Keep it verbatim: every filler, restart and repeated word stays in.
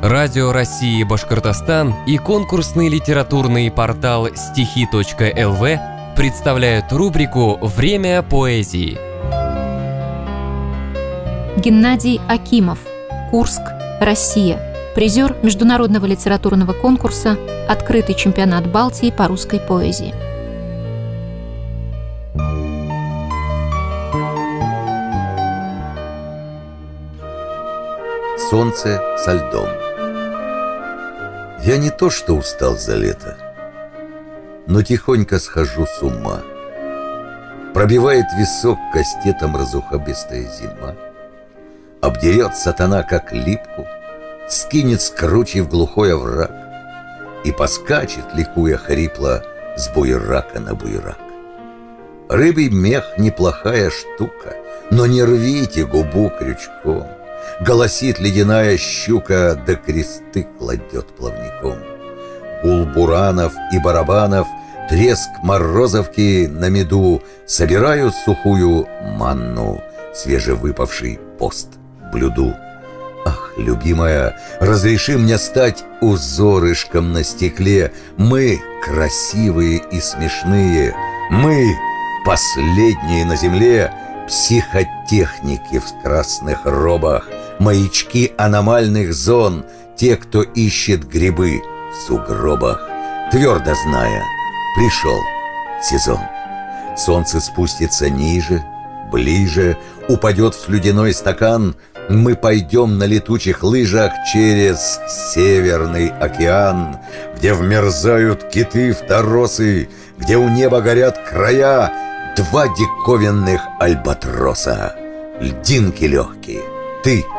Радио России Башкортостан и конкурсный литературный портал стихи точка эл ви представляют рубрику «Время поэзии». Геннадий Акимов. Курск, Россия. Призер международного литературного конкурса «Открытый чемпионат Балтии по русской поэзии». Солнце со льдом. Я не то что устал за лето, но тихонько схожу с ума. Пробивает висок кастетом разухабистая зима. Обдерет сатана, как липку, скинет с кручи в глухой овраг и поскачет, ликуя хрипло, с буерака на буерак. Рыбий мех — неплохая штука, но не рвите губу крючком. Голосит ледяная щука, да кресты кладет плавником. Гул буранов и барабанов, треск морозовки на меду собирают сухую манну, свежевыпавший пост блюду. Ах, любимая, разреши мне стать узорышком на стекле. Мы красивые и смешные, мы последние на земле, психотехники в красных робах, маячки аномальных зон, те, кто ищет грибы в сугробах, твердо зная, пришел сезон. Солнце спустится ниже, ближе, упадет в слюдяной стакан. Мы пойдем на летучих лыжах через Северный океан, где вмерзают киты-второсы, где у неба горят края, два диковинных альбатроса, льдинки легкие, ты